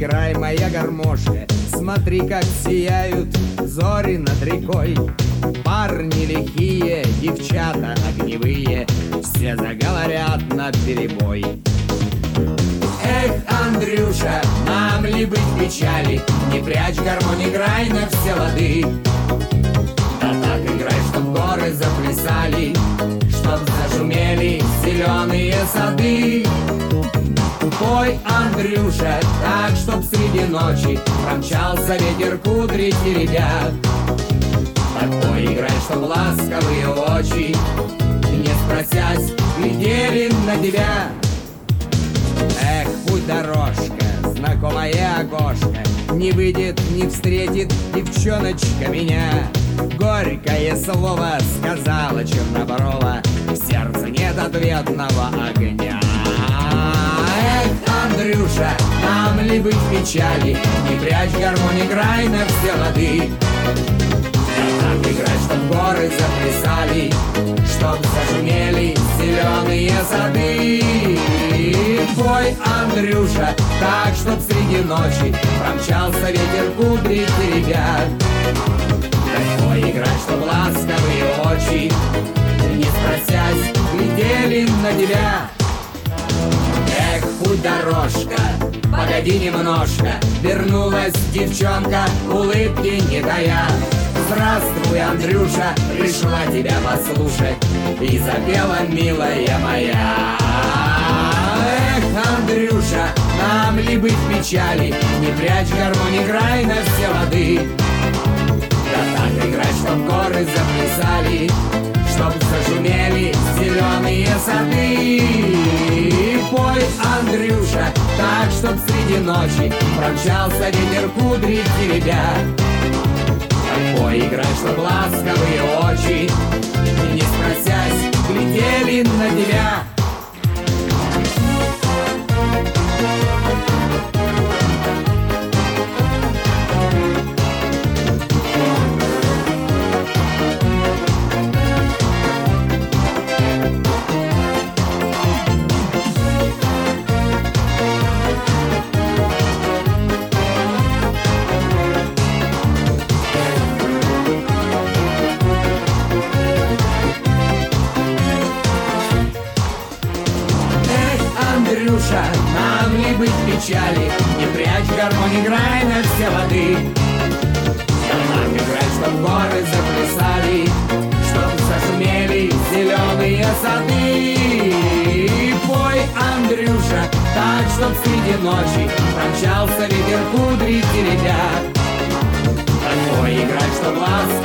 играй, моя гармошка. Смотри, как сияют зори над рекой. Парни лихие, девчата огневые, все заговорят наперебой. Эх, Андрюша, нам ли быть в печали? Не прячь гармонь, играй на все лады. Да так играй, чтоб горы заплясали, чтоб зашумели зеленые сады. Пой, Андрюша, так, чтоб среди ночи промчался ветер кудри теребя. Так пой, играй, чтоб ласковые очи, не спросясь, глядели на тебя. Эх, путь дорожка, знакомая окошко, не выйдет, не встретит девчоночка меня. Горькое слово сказала черноброва, в сердце нет ответного огня. Эх, Андрюша, нам ли быть в печали? Не прячь гармонь, играй на все лады. Да так играй, чтоб горы заплясали, чтоб зашумели зеленые сады. Пой, Андрюша, так, чтоб среди ночи промчался ветер кудри теребя. Так пой, играй, чтоб ласковые очи, не спросясь, глядели на тебя. Эх, путь дорожка, погоди немножко, вернулась девчонка, улыбки не тая. Здравствуй, Андрюша, пришла тебя послушать и запела, милая моя. Эх, Андрюша, нам ли быть в печали? Не прячь гармонь, играй на все лады. Да так играй, чтоб горы заплясали, чтоб зашумели зеленые сады. Пой, Андрюша, так, чтоб среди ночи промчался ветер кудри теребя. Так пой, играй, чтоб ласковые очи, не спросясь, глядели на тебя. Андрюша, нам ли быть в печали? Не прячь гармонь, играй на все лады. Да так играй, чтоб горы заплясали, чтоб зашумели зеленые сады. Пой, Андрюша, так, чтоб среди ночи промчался ветер кудри теребя. Так пой, играй, чтоб ласково